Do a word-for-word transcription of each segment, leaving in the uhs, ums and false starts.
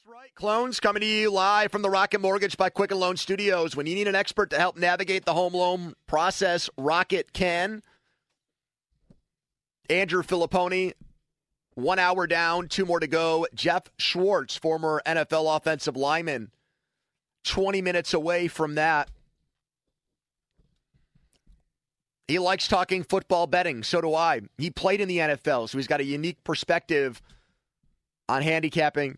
Right, Clones coming to you live from the Rocket Mortgage by Quicken Loan Studios. When you need an expert to help navigate the home loan process, Rocket can. Andrew Filipponi, one hour down, two more to go. Jeff Schwartz, former N F L offensive lineman, twenty minutes away from that. He likes talking football betting. So do I. He played in the N F L, so he's got a unique perspective on handicapping.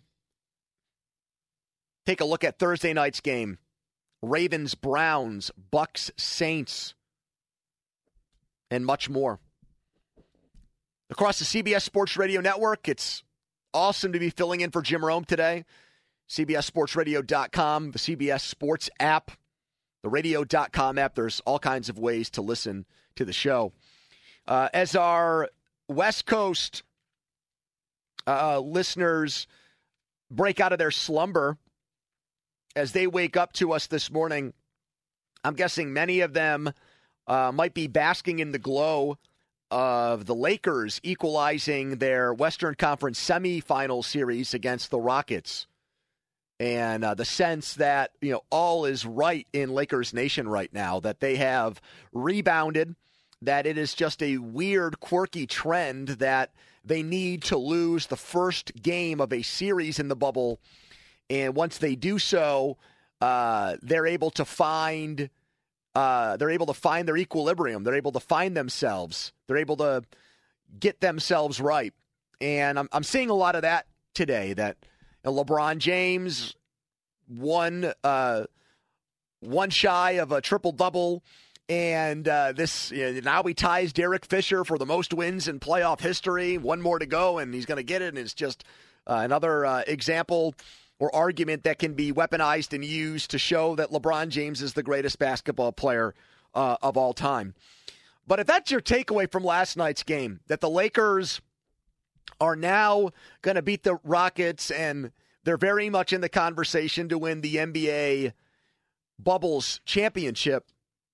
Take a look at Thursday night's game. Ravens, Browns, Bucks, Saints, and much more. Across the C B S Sports Radio Network, it's awesome to be filling in for Jim Rome today. C B S Sports Radio dot com, the C B S Sports app, the radio dot com app. There's all kinds of ways to listen to the show. Uh, as our West Coast uh, listeners break out of their slumber, as they wake up to us this morning, I'm guessing many of them uh, might be basking in the glow of the Lakers equalizing their Western Conference semifinal series against the Rockets. And uh, the sense that, you know, all is right in Lakers Nation right now, that they have rebounded, that it is just a weird, quirky trend that they need to lose the first game of a series in the bubble. And once they do so, uh, they're able to find uh, they're able to find their equilibrium. They're able to find themselves. They're able to get themselves right. And I'm I'm seeing a lot of that today. That you know, LeBron James won uh, one shy of a triple double, and uh, this you know, now he ties Derek Fisher for the most wins in playoff history. One more to go, and he's going to get it. And it's just uh, another uh, example or argument that can be weaponized and used to show that LeBron James is the greatest basketball player uh, of all time. But if that's your takeaway from last night's game, that the Lakers are now going to beat the Rockets and they're very much in the conversation to win the N B A Bubbles championship,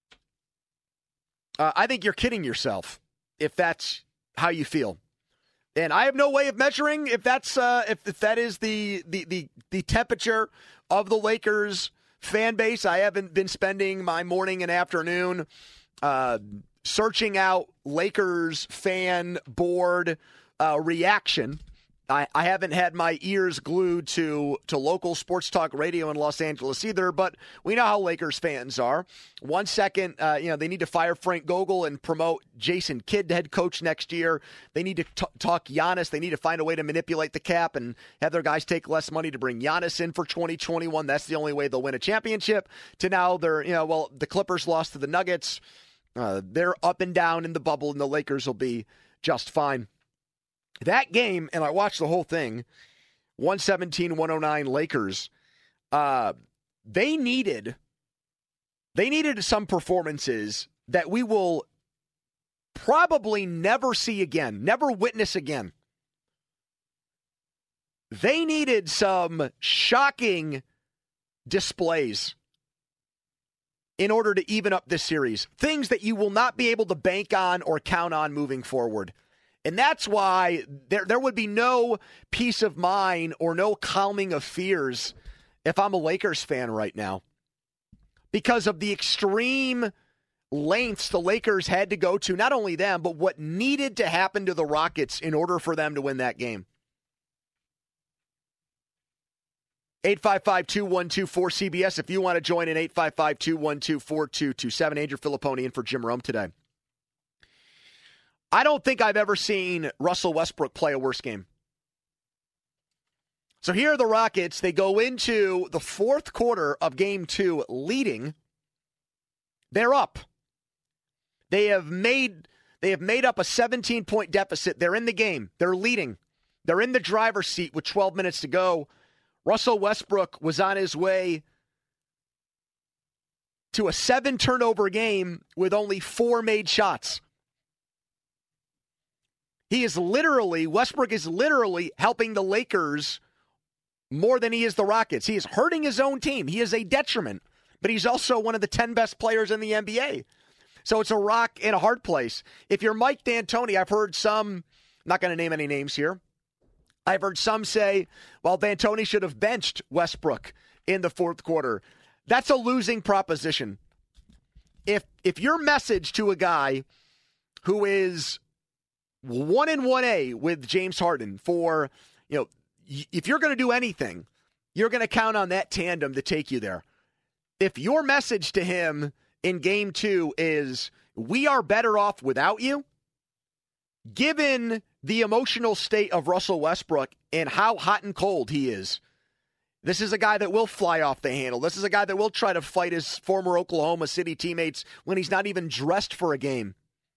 uh, I think you're kidding yourself if that's how you feel. And I have no way of measuring if that's uh, if, if that is the, the the the temperature of the Lakers fan base. I haven't been spending my morning and afternoon uh, searching out Lakers fan board uh, reaction. I, I haven't had my ears glued to, to local sports talk radio in Los Angeles either, but we know how Lakers fans are. One second, uh, you know, they need to fire Frank Vogel and promote Jason Kidd head coach next year. They need to t- talk Giannis. They need to find a way to manipulate the cap and have their guys take less money to bring Giannis in for twenty twenty-one. That's the only way they'll win a championship. To now they're, you know, well, the Clippers lost to the Nuggets. Uh, they're up and down in the bubble, and the Lakers will be just fine. That game, and I watched the whole thing, one seventeen one oh nine Lakers, uh, they needed they needed some performances that we will probably never see again, never witness again. They needed some shocking displays in order to even up this series, things that you will not be able to bank on or count on moving forward. And that's why there there would be no peace of mind or no calming of fears if I'm a Lakers fan right now, because of the extreme lengths the Lakers had to go to, not only them, but what needed to happen to the Rockets in order for them to win that game. eight five five, two one two, four C B S if you want to join in, eight five five, two one two, four two two seven. Andrew Filipponi in for Jim Rome today. I don't think I've ever seen Russell Westbrook play a worse game. So here are the Rockets. They go into the fourth quarter of game two leading. They're up. They have made they have made up a seventeen-point deficit. They're in the game. They're leading. They're in the driver's seat with twelve minutes to go. Russell Westbrook was on his way to a seven-turnover game with only four made shots. He is literally, Westbrook is literally helping the Lakers more than he is the Rockets. He is hurting his own team. He is a detriment, but he's also one of the ten best players in the N B A. So it's a rock and a hard place. If you're Mike D'Antoni, I've heard some, I'm not going to name any names here, I've heard some say, well, D'Antoni should have benched Westbrook in the fourth quarter. That's a losing proposition. If if your message to a guy who is one and one A with James Harden for, you know, if you're going to do anything, you're going to count on that tandem to take you there. If your message to him in game two is, we are better off without you, given the emotional state of Russell Westbrook and how hot and cold he is, this is a guy that will fly off the handle. This is a guy that will try to fight his former Oklahoma City teammates when he's not even dressed for a game.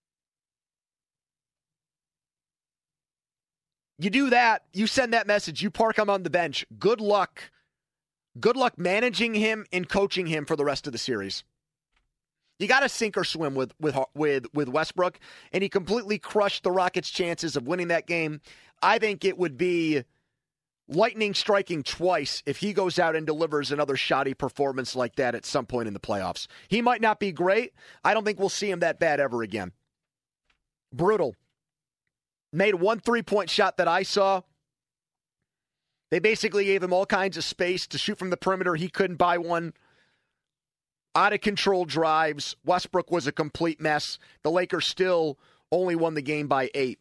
You do that, you send that message, you park him on the bench. Good luck. Good luck managing him and coaching him for the rest of the series. You got to sink or swim with with with with Westbrook, and he completely crushed the Rockets' chances of winning that game. I think it would be lightning striking twice if he goes out and delivers another shoddy performance like that at some point in the playoffs. He might not be great. I don't think we'll see him that bad ever again. Brutal. Made one three-point shot that I saw. They basically gave him all kinds of space to shoot from the perimeter. He couldn't buy one. Out-of-control drives. Westbrook was a complete mess. The Lakers still only won the game by eight.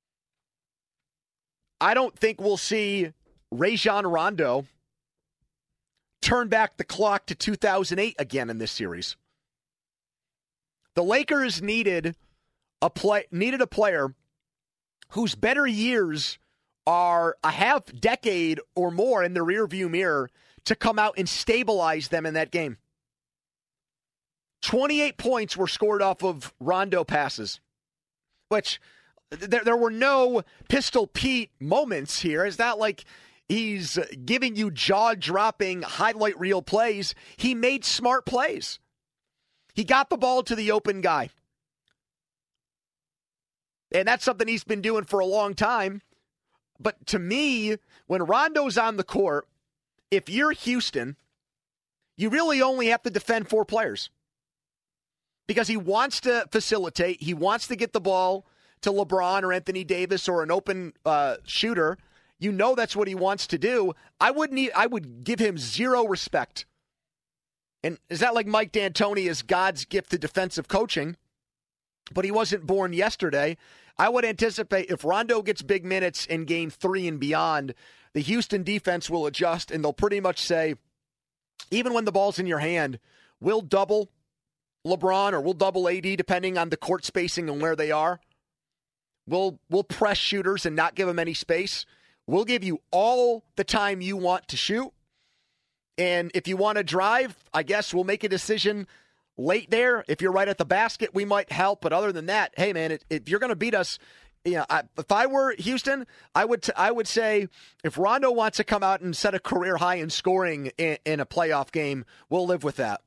I don't think we'll see Rajon Rondo turn back the clock to two thousand eight again in this series. The Lakers needed a play needed a player whose better years are a half decade or more in the rearview mirror to come out and stabilize them in that game. twenty-eight points were scored off of Rondo passes, which there, there were no Pistol Pete moments here. It's not like he's giving you jaw-dropping highlight reel plays. He made smart plays. He got the ball to the open guy. And that's something he's been doing for a long time. But to me, when Rondo's on the court, if you're Houston, you really only have to defend four players. Because he wants to facilitate. He wants to get the ball to LeBron or Anthony Davis or an open uh, shooter. You know that's what he wants to do. I would need, I would give him zero respect. And is that like Mike D'Antoni is God's gift to defensive coaching? But he wasn't born yesterday. I would anticipate if Rondo gets big minutes in game three and beyond, the Houston defense will adjust, and they'll pretty much say, even when the ball's in your hand, we'll double LeBron or we'll double A D depending on the court spacing and where they are. We'll, we'll press shooters and not give them any space. We'll give you all the time you want to shoot. And if you want to drive, I guess we'll make a decision late there. If you're right at the basket, we might help. But other than that, hey, man, it, if you're going to beat us, you know, I, if I were Houston, I would t- I would say if Rondo wants to come out and set a career high in scoring in, in a playoff game, we'll live with that.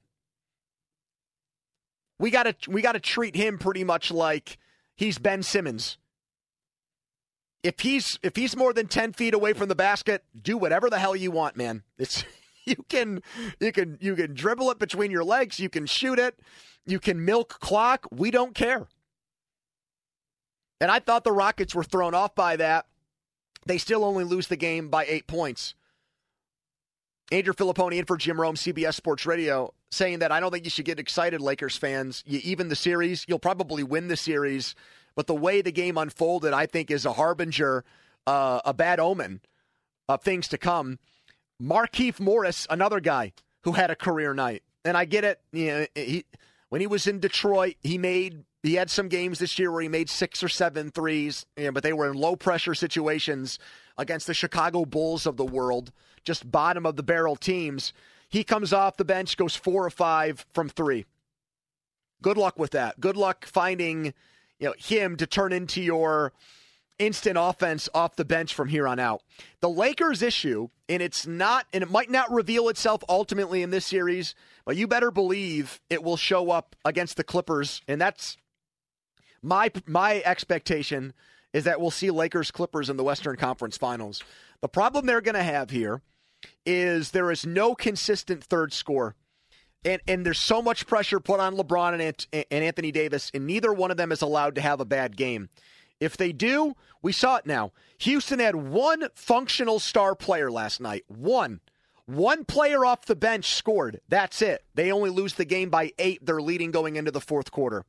We got to we got to treat him pretty much like he's Ben Simmons. If he's if he's more than ten feet away from the basket, do whatever the hell you want, man. It's You can you can you can dribble it between your legs, you can shoot it, you can milk clock, we don't care. And I thought the Rockets were thrown off by that. They still only lose the game by eight points. Andrew Filipponi in for Jim Rome, C B S Sports Radio, saying that I don't think you should get excited, Lakers fans. You even the series, you'll probably win the series, but the way the game unfolded, I think, is a harbinger, uh, a bad omen of things to come. Markieff Morris, another guy who had a career night. And I get it. You know, he, when he was in Detroit, he made he had some games this year where he made six or seven threes, you know, but they were in low-pressure situations against the Chicago Bulls of the world, just bottom of the barrel teams. He comes off the bench, goes four or five from three. Good luck with that. Good luck finding, you know, him to turn into your instant offense off the bench from here on out. The Lakers' issue, and it's not, and it might not reveal itself ultimately in this series, but you better believe it will show up against the Clippers, and that's my my expectation is that we'll see Lakers Clippers in the Western Conference Finals. The problem they're going to have here is there is no consistent third scorer. And and there's so much pressure put on LeBron and, and Anthony Davis, and neither one of them is allowed to have a bad game. If they do, we saw it now. Houston had one functional star player last night. One. One player off the bench scored. That's it. They only lose the game by eight. They're leading going into the fourth quarter.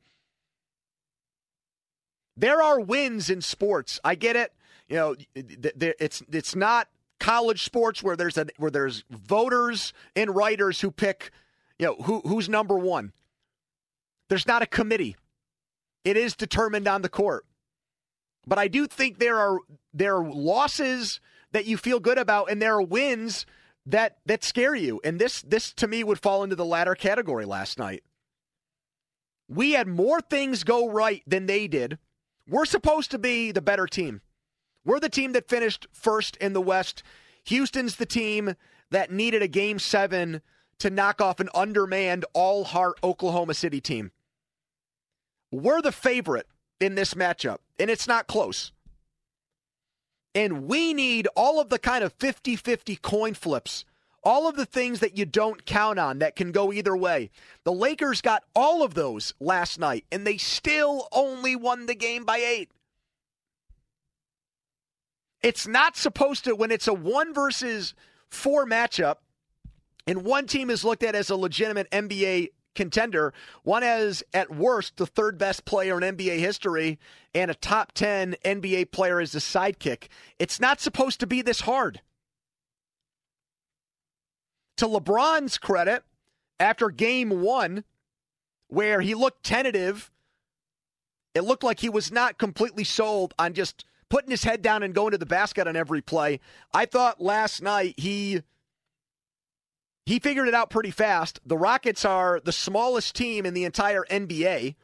There are wins in sports. I get it. You know, it's it's not college sports where there's a where there's voters and writers who pick, you know, who who's number one. There's not a committee. It is determined on the court. But I do think there are there are losses that you feel good about, and there are wins that that scare you. And this this to me would fall into the latter category last night. We had more things go right than they did. We're supposed to be the better team. We're the team that finished first in the West. Houston's the team that needed a game seven to knock off an undermanned, all-heart Oklahoma City team. We're the favorite in this matchup, and it's not close. And we need all of the kind of fifty-fifty coin flips, all of the things that you don't count on that can go either way. The Lakers got all of those last night, and they still only won the game by eight. It's not supposed to, when it's a one versus four matchup, and one team is looked at as a legitimate N B A contender, one has, at worst, the third best player in N B A history, and a top ten N B A player as a sidekick. It's not supposed to be this hard. To LeBron's credit, after game one, where he looked tentative, it looked like he was not completely sold on just putting his head down and going to the basket on every play. I thought last night he he figured it out pretty fast. The Rockets are the smallest team in the entire N B A.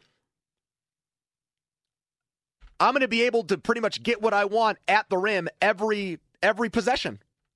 I'm going to be able to pretty much get what I want at the rim every every possession.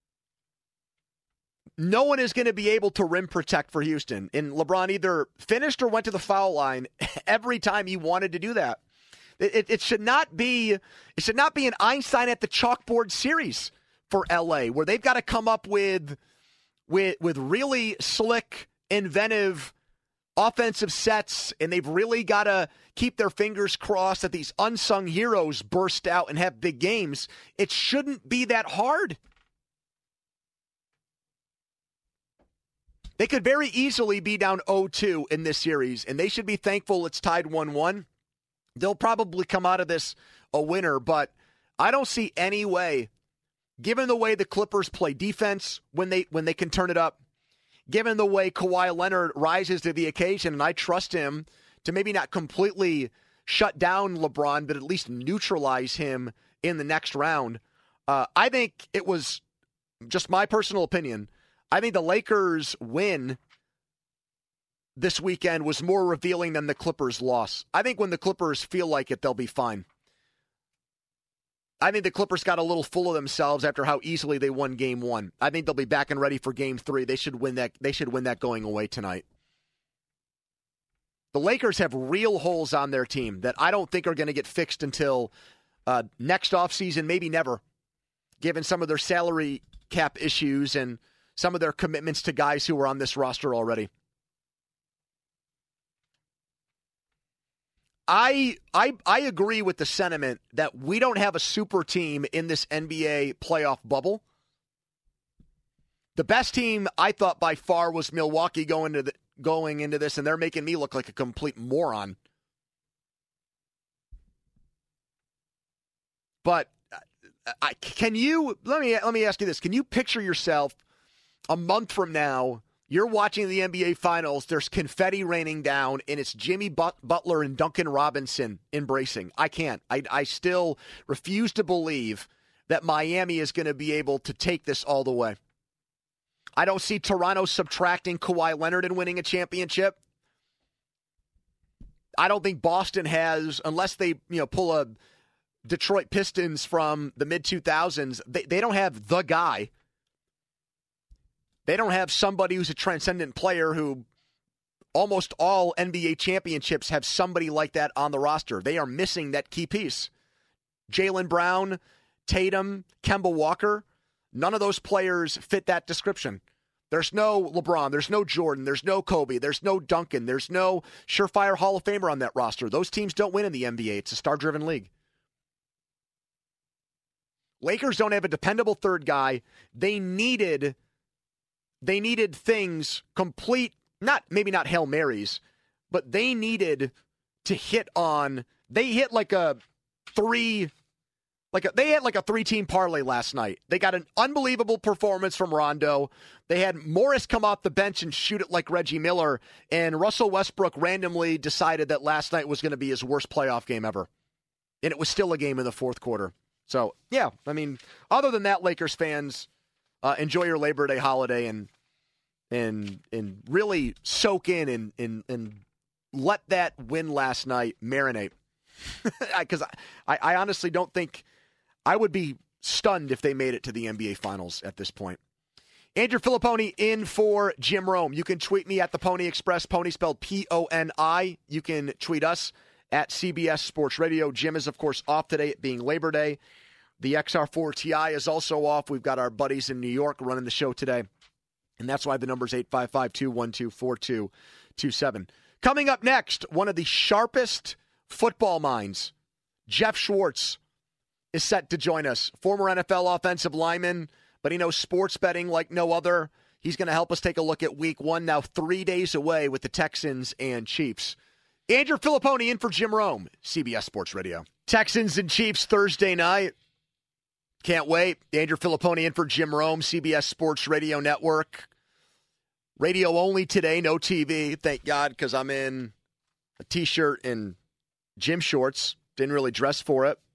No one is going to be able to rim protect for Houston. And LeBron either finished or went to the foul line every time he wanted to do that. It, it, it should not be it should not be an Einstein at the chalkboard series for L A, where they've got to come up with with with really slick, inventive offensive sets, and they've really got to keep their fingers crossed that these unsung heroes burst out and have big games. It shouldn't be that hard. They could very easily be down oh two in this series, and they should be thankful it's tied one one. They'll probably come out of this a winner, but I don't see any way, given the way the Clippers play defense when they when they can turn it up, given the way Kawhi Leonard rises to the occasion, and I trust him to maybe not completely shut down LeBron, but at least neutralize him in the next round. Uh, I think it was, just my personal opinion, I think the Lakers' win this weekend was more revealing than the Clippers' loss. I think when the Clippers feel like it, they'll be fine. I think the Clippers got a little full of themselves after how easily they won game one. I think they'll be back and ready for game three. They should win that. They should win that going away tonight. The Lakers have real holes on their team that I don't think are going to get fixed until uh, next offseason, maybe never, given some of their salary cap issues and some of their commitments to guys who are on this roster already. I I I agree with the sentiment that we don't have a super team in this N B A playoff bubble. The best team I thought by far was Milwaukee going to the, going into this, and they're making me look like a complete moron. But I, can you let me let me ask you this: can you picture yourself a month from now? You're watching the N B A Finals, there's confetti raining down, and it's Jimmy But- Butler and Duncan Robinson embracing. I can't. I, I still refuse to believe that Miami is going to be able to take this all the way. I don't see Toronto subtracting Kawhi Leonard and winning a championship. I don't think Boston has, unless they you know pull a Detroit Pistons from the mid two thousands, they, they don't have the guy. They don't have somebody who's a transcendent player who almost all N B A championships have somebody like that on the roster. They are missing that key piece. Jaylen Brown, Tatum, Kemba Walker, none of those players fit that description. There's no LeBron, there's no Jordan, there's no Kobe, there's no Duncan, there's no surefire Hall of Famer on that roster. Those teams don't win in the N B A. It's a star-driven league. Lakers don't have a dependable third guy. They needed they needed things complete, not maybe not Hail Marys, but they needed to hit on, they hit like a three, like a, they had like a three-team parlay last night. They got an unbelievable performance from Rondo. They had Morris come off the bench and shoot it like Reggie Miller, and Russell Westbrook randomly decided that last night was going to be his worst playoff game ever. And it was still a game in the fourth quarter. So, yeah, I mean, other than that, Lakers fans, uh, enjoy your Labor Day holiday and and and really soak in and and, and let that win last night marinate. Because I, I, I honestly don't think I would be stunned if they made it to the N B A Finals at this point. Andrew Filipponi in for Jim Rome. You can tweet me at the Pony Express, Pony spelled P O N I. You can tweet us at C B S Sports Radio. Jim is, of course, off today, it being Labor Day. The X R four T I is also off. We've got our buddies in New York running the show today. And that's why the number is eight five five, two one two, four two two seven. Coming up next, one of the sharpest football minds, Jeff Schwartz, is set to join us. Former N F L offensive lineman, but he knows sports betting like no other. He's going to help us take a look at week one, now three days away with the Texans and Chiefs. Andrew Filipponi in for Jim Rome, C B S Sports Radio. Texans and Chiefs Thursday night. Can't wait. Andrew Filipponi in for Jim Rome, C B S Sports Radio Network. Radio only today, no T V. Thank God, because I'm in a T-shirt and gym shorts. Didn't really dress for it.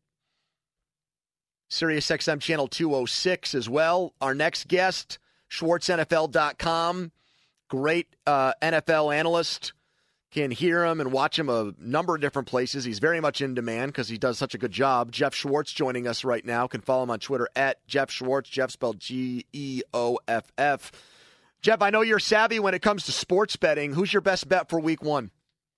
Sirius X M Channel two oh six as well. Our next guest, Schwartz N F L dot com. Great uh, N F L analyst. Can hear him and watch him a number of different places. He's very much in demand because he does such a good job. Jeff Schwartz joining us right now. Can follow him on Twitter at Jeff Schwartz. Jeff spelled G E O F F. Jeff, I know you're savvy when it comes to sports betting. Who's your best bet for week one?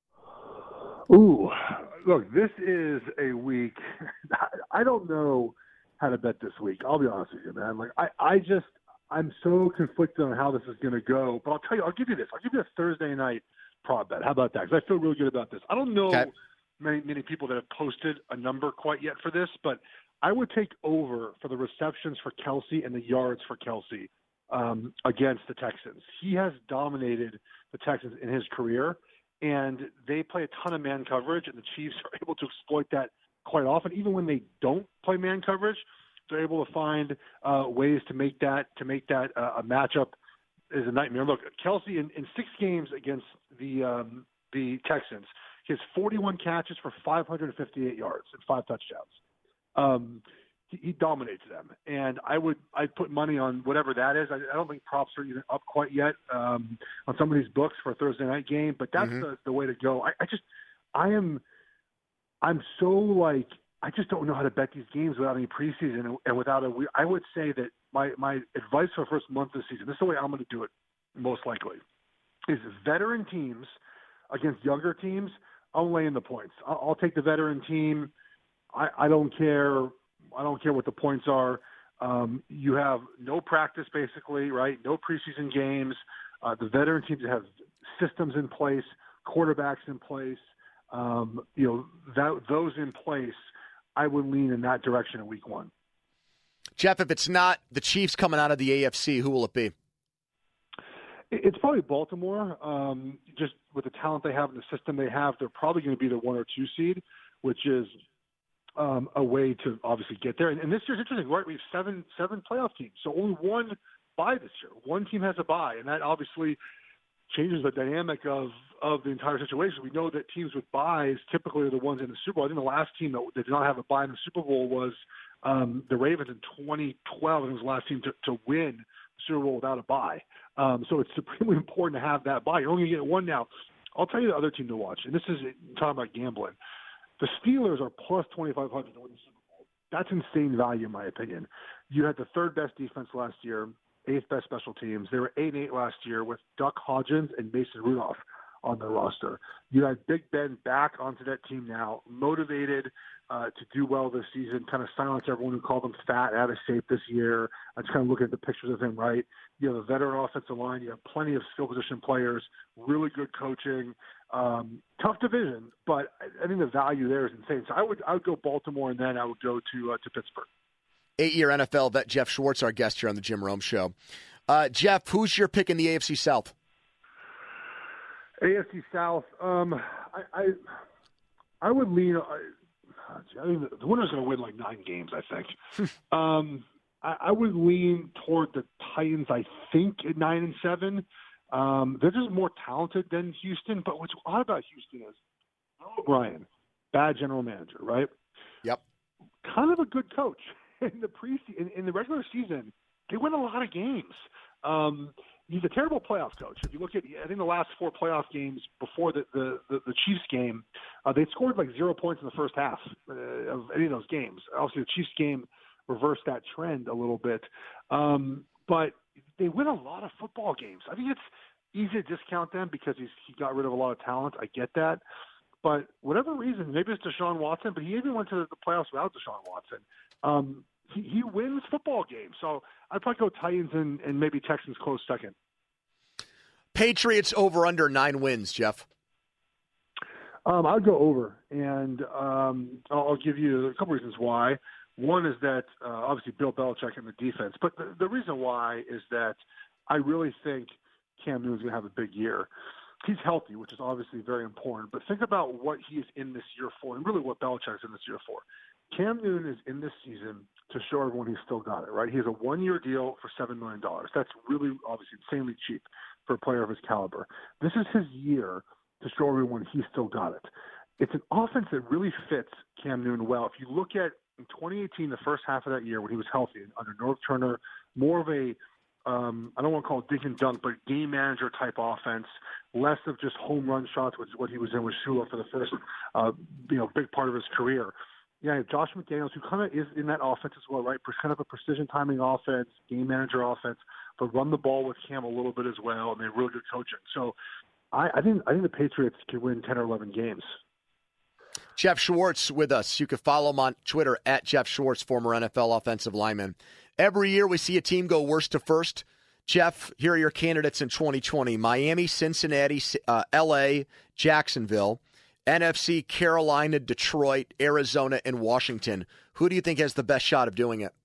Ooh, look, this is a week. I don't know how to bet this week. I'll be honest with you, man. Like, I, I just, I'm so conflicted on how this is going to go. But I'll tell you, I'll give you this. I'll give you a Thursday night prop bet. How about that? Because I feel really good about this. I don't know okay. many many people that have posted a number quite yet for this, but I would take over for the receptions for Kelsey and the yards for Kelsey um, against the Texans. He has dominated the Texans in his career, and they play a ton of man coverage, and the Chiefs are able to exploit that quite often. Even when they don't play man coverage, they're able to find uh, ways to make that to make that uh, a matchup is a nightmare. Look, Kelsey in, in six games against the um, the Texans, he has forty-one catches for five hundred fifty-eight yards and five touchdowns. Um, he, he dominates them, and I would I'd put money on whatever that is. I, I don't think props are even up quite yet um, on some of these books for a Thursday night game, but that's mm-hmm. the, the way to go. I, I just I am I'm so like I just don't know how to bet these games without any preseason and without a. I would say that my my advice for the first month of the season, this is the way I'm going to do it most likely, is veteran teams against younger teams. I'll lay in the points. I'll, I'll take the veteran team. I, I don't care. I don't care what the points are. Um, you have no practice basically, right? No preseason games. Uh, the veteran teams have systems in place, quarterbacks in place. Um, you know that those in place. I would lean in that direction in week one. Jeff, if it's not the Chiefs coming out of the A F C, who will it be? It's probably Baltimore. Um, just with the talent they have and the system they have, they're probably going to be the one or two seed, which is um, a way to obviously get there. And, and this year's interesting, right? We have seven seven playoff teams, so only one bye this year. One team has a bye, and that obviously changes the dynamic of, of the entire situation. We know that teams with byes typically are the ones in the Super Bowl. I think the last team that, that did not have a bye in the Super Bowl was um, the Ravens in twenty twelve. It was the last team to, to win the Super Bowl without a bye. Um, so it's supremely important to have that bye. You're only going to get one now. I'll tell you the other team to watch, and this is talking about gambling. The Steelers are plus twenty-five hundred to win the Super Bowl. That's insane value, in my opinion. You had the third best defense last year, eighth best special teams. They were eight and eight last year with Duck Hodgins and Mason Rudolph on their roster. You had Big Ben back onto that team now, motivated uh, to do well this season, kind of silence everyone who called him fat, out of shape this year. I just kind of looking at the pictures of him, right? You have a veteran offensive line. You have plenty of skill position players, really good coaching. Um, tough division, but I, I think the value there is insane. So I would I would go Baltimore, and then I would go to uh, to Pittsburgh. Eight-year N F L vet Jeff Schwartz, our guest here on the Jim Rome Show. Uh, Jeff, who's your pick in the A F C South? A F C South. Um, I, I I would lean. I, I mean, the winner's going to win like nine games, I think. um, I, I would lean toward the Titans. I think at nine and seven. Um, they're just more talented than Houston. But what's odd about Houston is Bill O'Brien, bad general manager, right? Yep. Kind of a good coach. In the pre in, in the regular season, they win a lot of games. Um, he's a terrible playoff coach. If you look at, I think the last four playoff games before the the, the, the Chiefs game, uh, they scored like zero points in the first half uh, of any of those games. Obviously, the Chiefs game reversed that trend a little bit, um, but they win a lot of football games. I think it's easy to discount them because he's he got rid of a lot of talent. I get that. But whatever reason, maybe it's Deshaun Watson, but he even went to the playoffs without Deshaun Watson. Um, he, he wins football games. So I'd probably go Titans and, and maybe Texans close second. Patriots over under nine wins, Jeff. Um, I'd go over, and um, I'll, I'll give you a couple reasons why. One is that uh, obviously Bill Belichick and the defense, but the, the reason why is that I really think Cam Newton's going to have a big year. He's healthy, which is obviously very important, but think about what he is in this year for, and really what Belichick's in this year for. Cam Newton is in this season to show everyone he's still got it, right? He has a one-year deal for seven million dollars. That's really, obviously, insanely cheap for a player of his caliber. This is his year to show everyone he's still got it. It's an offense that really fits Cam Newton well. If you look at in twenty eighteen, the first half of that year when he was healthy under Norv Turner, more of a Um, I don't want to call it dink and dunk, but game manager type offense, less of just home run shots, which is what he was in with Shula for the first, uh, you know, big part of his career. Yeah, Josh McDaniels, who kind of is in that offense as well, right? Kind of a precision timing offense, game manager offense, but run the ball with Cam a little bit as well, and they're really good coaching. So I, I think I think the Patriots can win ten or eleven games. Jeff Schwartz with us. You can follow him on Twitter at Jeff Schwartz, former N F L offensive lineman. Every year we see a team go worst to first. Jeff, here are your candidates in twenty twenty. Miami, Cincinnati, uh, L A, Jacksonville, N F C, Carolina, Detroit, Arizona, and Washington. Who do you think has the best shot of doing it?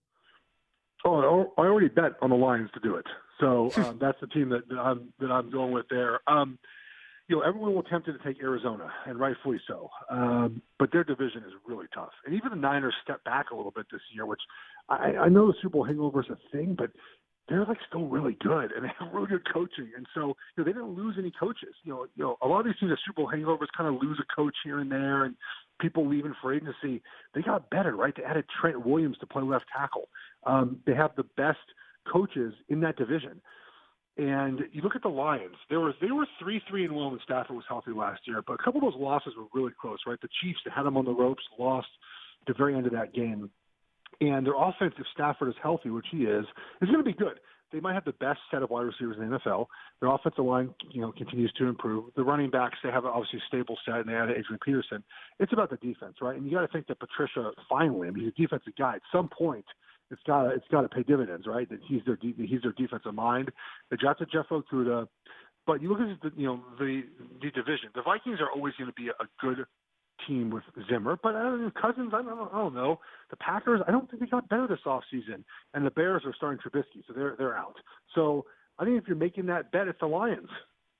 Oh, I already bet on the Lions to do it. So um, that's the team that, that I'm that I'm going with there. Um, you know, everyone will attempt to take Arizona, and rightfully so. Um, but their division is really tough. And even the Niners stepped back a little bit this year, which I, I know the Super Bowl hangover is a thing, but they're like still really good, and they have really good coaching. And so, you know, they didn't lose any coaches. You know, you know, a lot of these teams at Super Bowl hangovers kind of lose a coach here and there, and people leaving for agency. They got better, right? They added Trent Williams to play left tackle. Um, they have the best coaches in that division. And you look at the Lions; they were they were three three and one when Stafford was healthy last year, but a couple of those losses were really close, right? The Chiefs that had them on the ropes lost at the very end of that game. And their offense, if Stafford is healthy, which he is, is going to be good. They might have the best set of wide receivers in the N F L. Their offensive line, you know, continues to improve. The running backs, they have obviously a stable set, and they added Adrian Peterson. It's about the defense, right? And you got to think that Patricia, finally, I mean, he's a defensive guy. At some point, it's got to it's got to pay dividends, right? That he's their he's their defensive mind. They drafted Jeff Okudah, but you look at the you know the the division. The Vikings are always going to be a good team with Zimmer, but I don't know, Cousins, I don't, I don't know. The Packers, I don't think they got better this offseason. And the Bears are starting Trubisky, so they're they're out. So I think if you're making that bet, it's the Lions.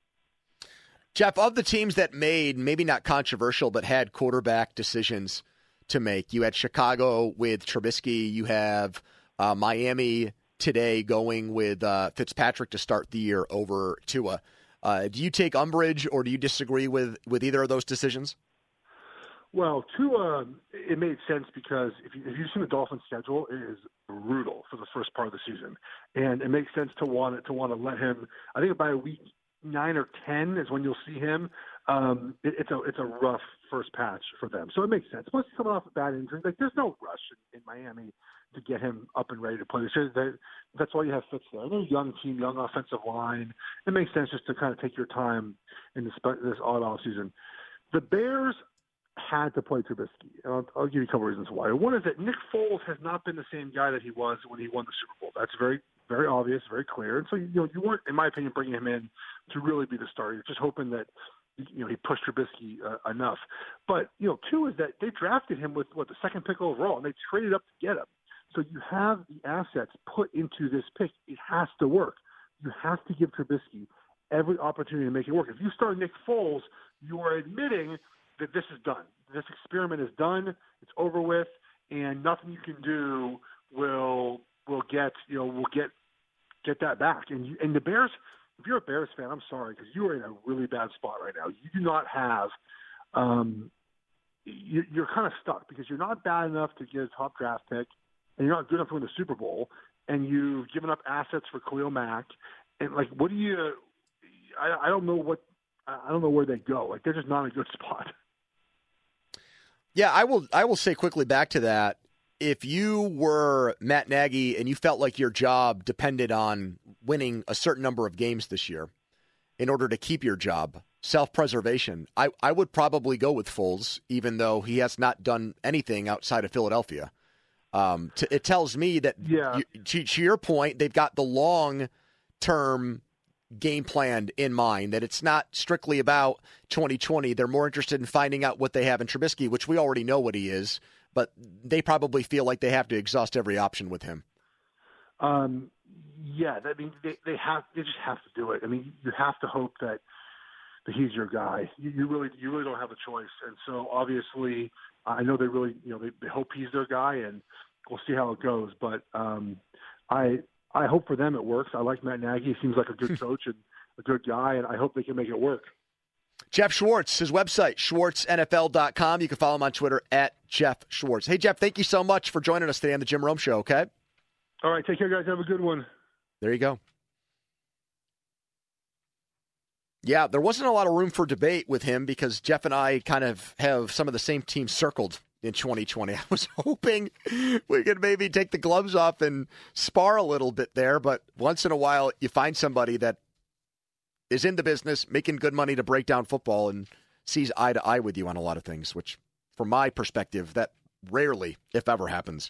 Jeff, of the teams that made, maybe not controversial, but had quarterback decisions to make, you had Chicago with Trubisky, you have uh, Miami today going with uh, Fitzpatrick to start the year over Tua. Uh, do you take umbrage or do you disagree with, with either of those decisions? Well, Tua, it made sense because if, you, if you've seen the Dolphins' schedule, it is brutal for the first part of the season, and it makes sense to want to want to let him. I think by week nine or ten is when you'll see him. Um, it, it's a it's a rough first patch for them, so it makes sense. Plus, he's coming off a bad injury. Like, there's no rush in, in Miami to get him up and ready to play. That's why you have Fitz there. They're a young team, young offensive line. It makes sense just to kind of take your time in this this odd off season. The Bears had to play Trubisky, and I'll, I'll give you a couple reasons why. One is that Nick Foles has not been the same guy that he was when he won the Super Bowl. That's very, very obvious, very clear. And so, you know, you weren't, in my opinion, bringing him in to really be the starter. You're just hoping that, you know, he pushed Trubisky uh, enough. But, you know, two is that they drafted him with, what, the second pick overall, and they traded up to get him. So you have the assets put into this pick. It has to work. You have to give Trubisky every opportunity to make it work. If you start Nick Foles, you are admitting that this is done. This experiment is done. It's over with, and nothing you can do will will get you know will get get that back. And you, and the Bears, if you're a Bears fan, I'm sorry because you are in a really bad spot right now. You do not have. Um, you, you're kind of stuck because you're not bad enough to get a top draft pick, and you're not good enough to win the Super Bowl. And you've given up assets for Khalil Mack, and like, what do you? I, I don't know what. I don't know where they go. Like, they're just not in a good spot. Yeah, I will. I will say quickly back to that. If you were Matt Nagy and you felt like your job depended on winning a certain number of games this year in order to keep your job, self-preservation, I, I would probably go with Foles, even though he has not done anything outside of Philadelphia. Um, to, it tells me that, yeah. you, to, to your point, they've got the long-term game plan in mind, that it's not strictly about twenty twenty. They're more interested in finding out what they have in Trubisky, which we already know what he is, but they probably feel like they have to exhaust every option with him. Um, yeah, I mean, they, they have, they just have to do it. I mean, you have to hope that, that he's your guy. You, you really, you really don't have a choice. And so obviously, I know they really, you know, they, they hope he's their guy, and we'll see how it goes. But um, I, I hope for them it works. I like Matt Nagy. He seems like a good coach and a good guy, and I hope they can make it work. Jeff Schwartz, his website, schwartz N F L dot com. You can follow him on Twitter at Jeff Schwartz. Hey, Jeff, thank you so much for joining us today on the Jim Rome Show, okay? All right, take care, guys. Have a good one. There you go. Yeah, there wasn't a lot of room for debate with him because Jeff and I kind of have some of the same teams circled in twenty twenty. I was hoping we could maybe take the gloves off and spar a little bit there, but once in a while you find somebody that is in the business, making good money to break down football and sees eye to eye with you on a lot of things, which from my perspective, that rarely, if ever, happens.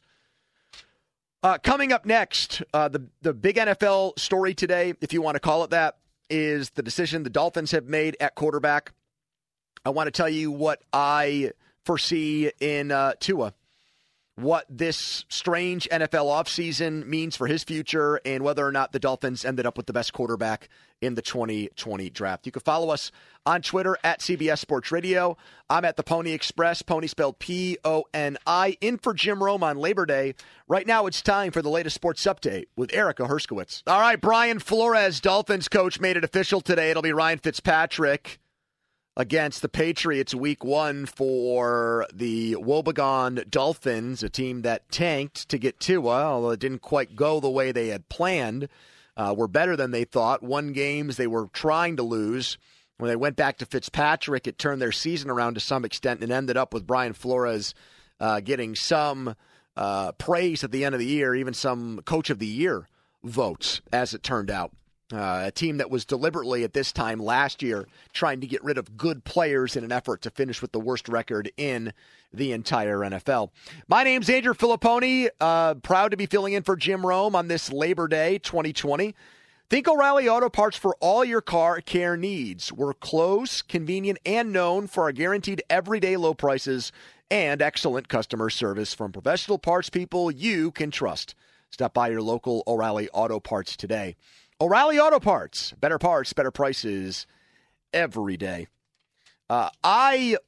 Uh, coming up next, uh, the, the big N F L story today, if you want to call it that, is the decision the Dolphins have made at quarterback. I want to tell you what I foresee in uh, Tua, what this strange N F L offseason means for his future, and whether or not the Dolphins ended up with the best quarterback in the twenty twenty draft. You can follow us on Twitter at C B S Sports Radio. I'm at the Pony Express, Pony spelled P O N I, in for Jim Rome on Labor Day. Right now it's time for the latest sports update with Erica Herskowitz. All right, Brian Flores, Dolphins coach, made it official today. It'll be Ryan Fitzpatrick against the Patriots week one for the Wobegon Dolphins, a team that tanked to get Tua, although it didn't quite go the way they had planned. Uh, were better than they thought. Won games they were trying to lose. When they went back to Fitzpatrick, it turned their season around to some extent and ended up with Brian Flores uh, getting some uh, praise at the end of the year, even some Coach of the Year votes, as it turned out. Uh, a team that was deliberately at this time last year trying to get rid of good players in an effort to finish with the worst record in the entire N F L. My name's Andrew Filipponi. Uh, proud to be filling in for Jim Rome on this Labor Day twenty twenty. Think O'Reilly Auto Parts for all your car care needs. We're close, convenient, and known for our guaranteed everyday low prices and excellent customer service from professional parts people you can trust. Stop by your local O'Reilly Auto Parts today. O'Reilly Auto Parts, better parts, better prices every day. Uh, I,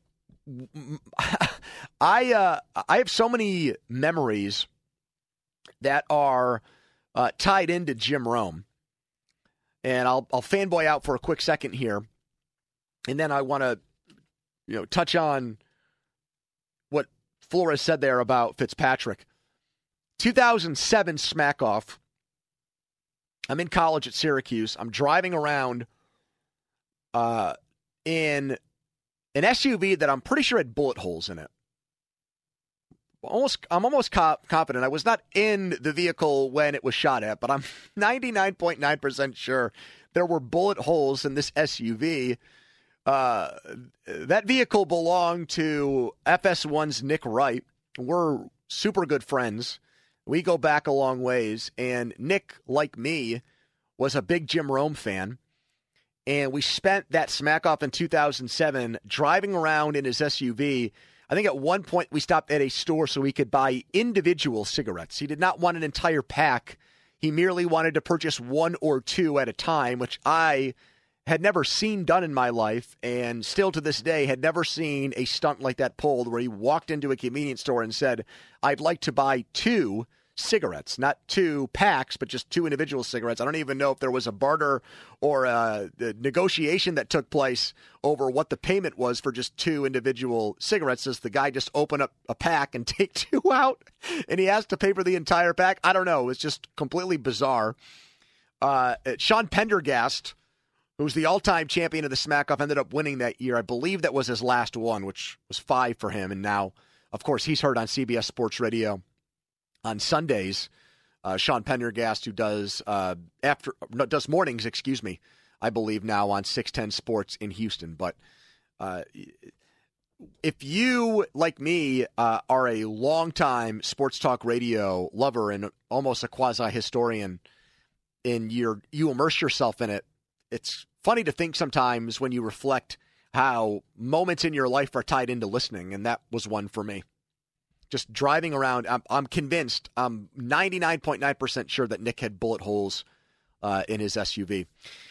I, uh, I have so many memories that are uh, tied into Jim Rome, and I'll I'll fanboy out for a quick second here, and then I want to, you know, touch on what Flores said there about Fitzpatrick. two thousand seven smack off. I'm in college at Syracuse. I'm driving around uh, in an S U V that I'm pretty sure had bullet holes in it. Almost, I'm almost co- confident. I was not in the vehicle when it was shot at, but I'm ninety-nine point nine percent sure there were bullet holes in this S U V. Uh, that vehicle belonged to F S one's Nick Wright. We're super good friends. We go back a long ways, and Nick, like me, was a big Jim Rome fan, and we spent that smack off in two thousand seven driving around in his S U V. I think at one point we stopped at a store so we could buy individual cigarettes. He did not want an entire pack. He merely wanted to purchase one or two at a time, which I had never seen done in my life, and still to this day had never seen a stunt like that pulled where he walked into a convenience store and said, I'd like to buy two cigarettes, not two packs, but just two individual cigarettes. I don't even know if there was a barter or a, a negotiation that took place over what the payment was for just two individual cigarettes. Does the guy just open up a pack and take two out and he has to pay for the entire pack? I don't know. It's just completely bizarre. Uh, Sean Pendergast, who's the all-time champion of the Smack-Off, ended up winning that year. I believe that was his last one, which was five for him. And now, of course, he's heard on C B S Sports Radio on Sundays. Uh, Sean Pendergast, who does uh, after no, does mornings, excuse me, I believe now on six ten Sports in Houston. But uh, if you, like me, uh, are a longtime sports talk radio lover and almost a quasi-historian, and you're, you immerse yourself in it, it's funny to think sometimes when you reflect how moments in your life are tied into listening, and that was one for me. Just driving around, I'm, I'm convinced, I'm ninety-nine point nine percent sure that Nick had bullet holes uh, in his S U V.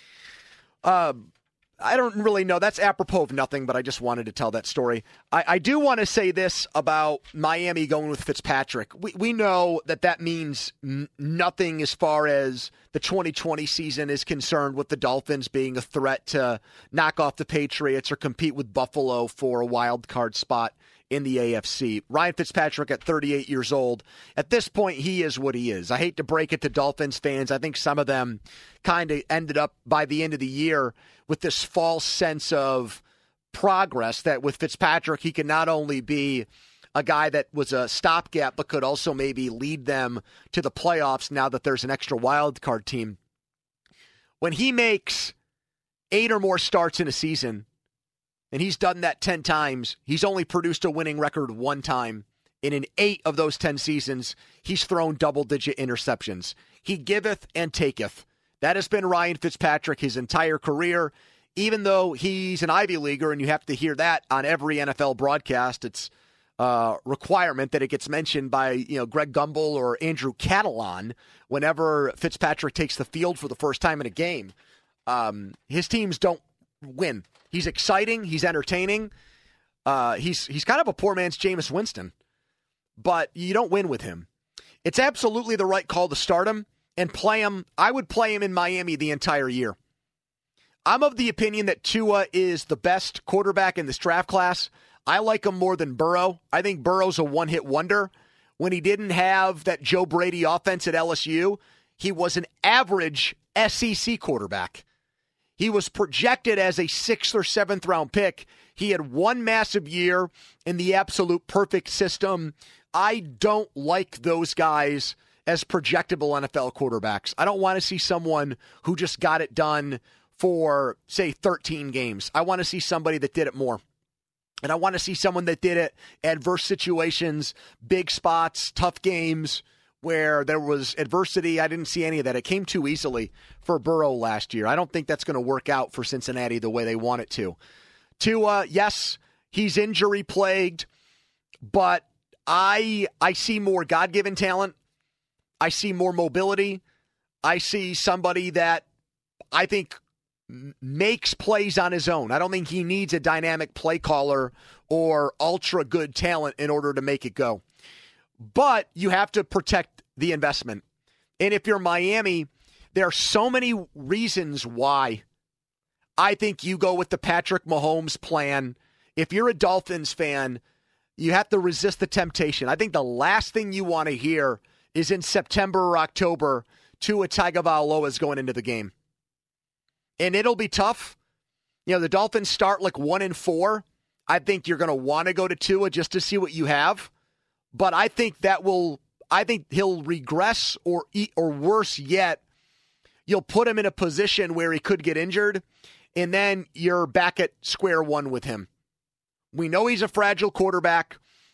Uh, I don't really know. That's apropos of nothing, but I just wanted to tell that story. I, I do want to say this about Miami going with Fitzpatrick. We we know that that means n- nothing as far as the twenty twenty season is concerned, with the Dolphins being a threat to knock off the Patriots or compete with Buffalo for a wild card spot in the A F C. Ryan Fitzpatrick at thirty-eight years old. At this point, he is what he is. I hate to break it to Dolphins fans. I think some of them kind of ended up by the end of the year with this false sense of progress that with Fitzpatrick, he can not only be a guy that was a stopgap, but could also maybe lead them to the playoffs now that there's an extra wild card team. When he makes eight or more starts in a season, and he's done that ten times, he's only produced a winning record one time. And in eight of those ten seasons, he's thrown double-digit interceptions. He giveth and taketh. That has been Ryan Fitzpatrick his entire career. Even though he's an Ivy Leaguer, and you have to hear that on every N F L broadcast, it's a requirement that it gets mentioned by, you know, Greg Gumbel or Andrew Catalon whenever Fitzpatrick takes the field for the first time in a game. Um, his teams don't win. He's exciting. He's entertaining. Uh, he's he's kind of a poor man's Jameis Winston, but you don't win with him. It's absolutely the right call to start him and play him. I would play him in Miami the entire year. I'm of the opinion that Tua is the best quarterback in this draft class. I like him more than Burrow. I think Burrow's a one-hit wonder. When he didn't have that Joe Brady offense at L S U, he was an average S E C quarterback. He was projected as a sixth or seventh round pick. He had one massive year in the absolute perfect system. I don't like those guys as projectable N F L quarterbacks. I don't want to see someone who just got it done for, say, thirteen games. I want to see somebody that did it more. And I want to see someone that did it adverse situations, big spots, tough games, where there was adversity. I didn't see any of that. It came too easily for Burrow last year. I don't think that's going to work out for Cincinnati the way they want it to. Tua, yes, he's injury-plagued, but I I see more God-given talent. I see more mobility. I see somebody that I think makes plays on his own. I don't think he needs a dynamic play caller or ultra-good talent in order to make it go. But you have to protect the investment. And if you're Miami, there are so many reasons why I think you go with the Patrick Mahomes plan. If you're a Dolphins fan, you have to resist the temptation. I think the last thing you want to hear is in September or October, Tua Tagovailoa is going into the game. And it'll be tough. You know, the Dolphins start like one and four. I think you're going to want to go to Tua just to see what you have. But I think that will, I think he'll regress or or worse yet, you'll put him in a position where he could get injured, and then you're back at square one with him. We know he's a fragile quarterback.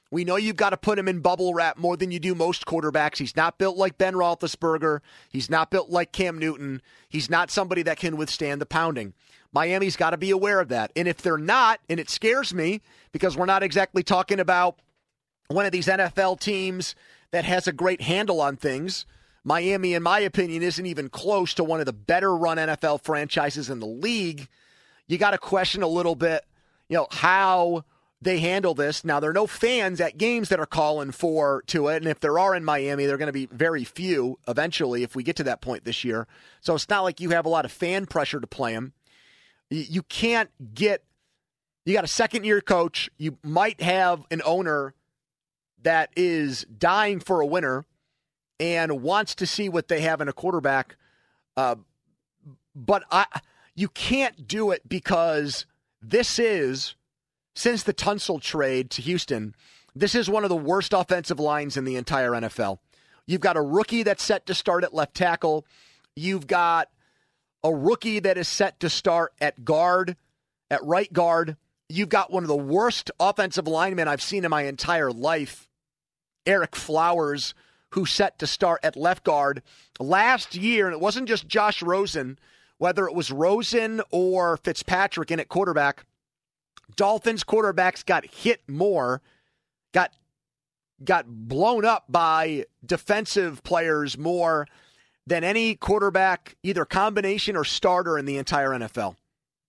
We know you've got to put him in bubble wrap more than you do most quarterbacks. He's not built like Ben Roethlisberger. He's not built like Cam Newton. He's not somebody that can withstand the pounding. Miami's got to be aware of that. And if they're not, and it scares me because we're not exactly talking about one of these N F L teams that has a great handle on things. Miami, in my opinion, isn't even close to one of the better run N F L franchises in the league. You got to question a little bit, you know, how they handle this. Now, there are no fans at games that are calling for to it, and if there are in Miami, they're going to be very few eventually if we get to that point this year. So it's not like you have a lot of fan pressure to play them. You can't get – you got a second-year coach. You might have an owner that is dying for a winner and wants to see what they have in a quarterback. Uh, but I, you can't do it because this is – since the Tunsil trade to Houston, this is one of the worst offensive lines in the entire N F L. You've got a rookie that's set to start at left tackle. You've got a rookie that is set to start at guard, at right guard. You've got one of the worst offensive linemen I've seen in my entire life, Eric Flowers, who's set to start at left guard. Last year, and it wasn't just Josh Rosen, whether it was Rosen or Fitzpatrick in at quarterback, Dolphins quarterbacks got hit more, got got blown up by defensive players more than any quarterback, either combination or starter in the entire N F L.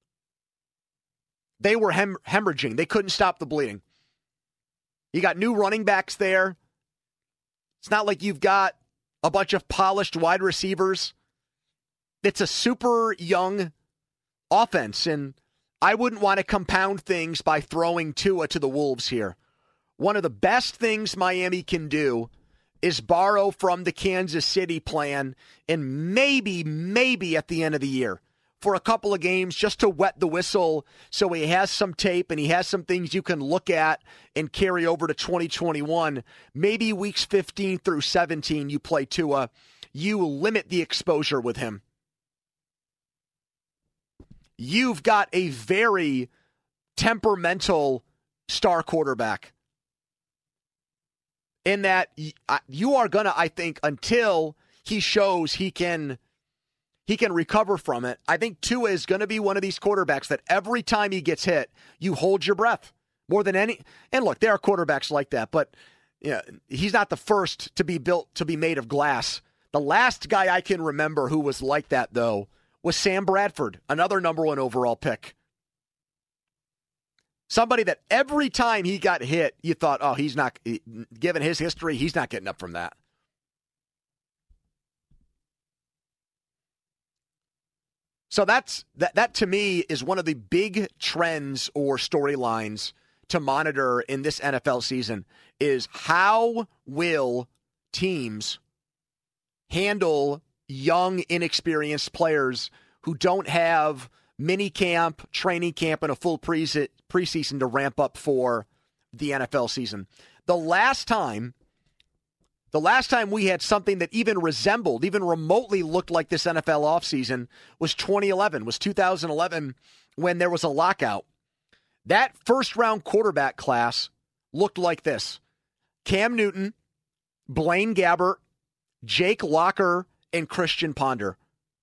They were hem- hemorrhaging. They couldn't stop the bleeding. You got new running backs there. It's not like you've got a bunch of polished wide receivers. It's a super young offense, and I wouldn't want to compound things by throwing Tua to the Wolves here. One of the best things Miami can do is borrow from the Kansas City plan and maybe, maybe at the end of the year for a couple of games just to wet the whistle so he has some tape and he has some things you can look at and carry over to twenty twenty-one. Maybe weeks fifteen through seventeen you play Tua. You limit the exposure with him. You've got a very temperamental star quarterback in that you are going to, I think, until he shows he can he can recover from it, I think Tua is going to be one of these quarterbacks that every time he gets hit, you hold your breath more than any. And look, there are quarterbacks like that, but you know, he's not the first to be built to be made of glass. The last guy I can remember who was like that, though, was Sam Bradford, another number one overall pick. Somebody that every time he got hit, you thought, oh, he's not, given his history, he's not getting up from that. So that's that, that to me is one of the big trends or storylines to monitor in this N F L season is how will teams handle young, inexperienced players who don't have mini camp, training camp, and a full pre- preseason to ramp up for the N F L season. The last time, the last time we had something that even resembled, even remotely looked like this N F L offseason was twenty eleven, was two thousand eleven when there was a lockout. That first-round quarterback class looked like this. Cam Newton, Blaine Gabbert, Jake Locker, and Christian Ponder.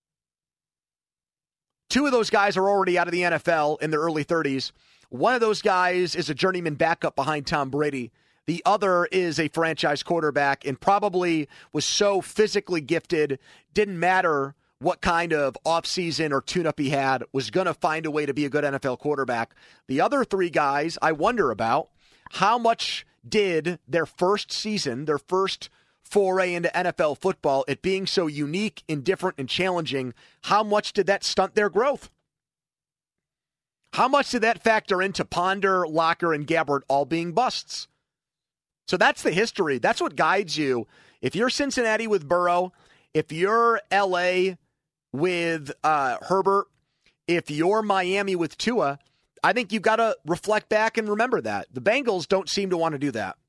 Two of those guys are already out of the N F L in their early thirties. One of those guys is a journeyman backup behind Tom Brady. The other is a franchise quarterback and probably was so physically gifted, didn't matter what kind of offseason or tune-up he had, was going to find a way to be a good N F L quarterback. The other three guys, I wonder about how much did their first season, their first foray into N F L football, it being so unique and different and challenging, how much did that stunt their growth? How much did that factor into Ponder, Locker, and Gabbert all being busts? So that's the history. That's what guides you. If you're Cincinnati with Burrow, if you're L A with uh, Herbert, if you're Miami with Tua, I think you've got to reflect back and remember that. The Bengals don't seem to want to do that.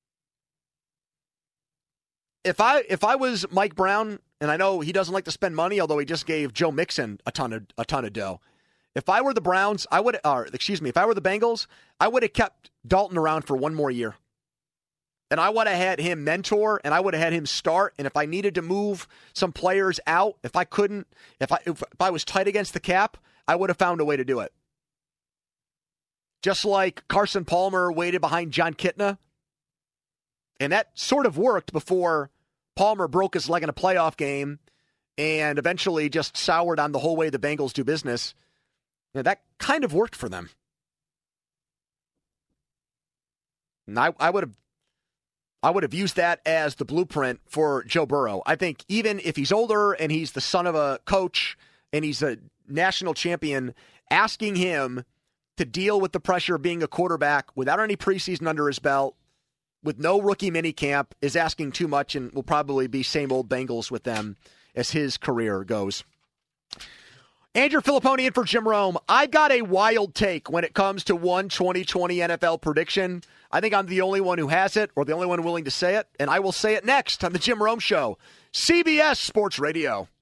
If I if I was Mike Brown, and I know he doesn't like to spend money, although he just gave Joe Mixon a ton of a ton of dough. If I were the Browns, I would, or excuse me, if I were the Bengals, I would have kept Dalton around for one more year. And I would have had him mentor, and I would have had him start. And if I needed to move some players out, if I couldn't, if I if, if I was tight against the cap, I would have found a way to do it. Just like Carson Palmer waited behind John Kitna. And that sort of worked before Palmer broke his leg in a playoff game and eventually just soured on the whole way the Bengals do business. You know, that kind of worked for them. And I, I would have I would have used that as the blueprint for Joe Burrow. I think even if he's older and he's the son of a coach and he's a national champion, asking him to deal with the pressure of being a quarterback without any preseason under his belt, with no rookie minicamp, is asking too much and will probably be same old Bengals with them as his career goes. Andrew Filipponi in for Jim Rome. I got a wild take when it comes to one twenty twenty N F L prediction. I think I'm the only one who has it, or the only one willing to say it, and I will say it next on the Jim Rome Show, C B S Sports Radio.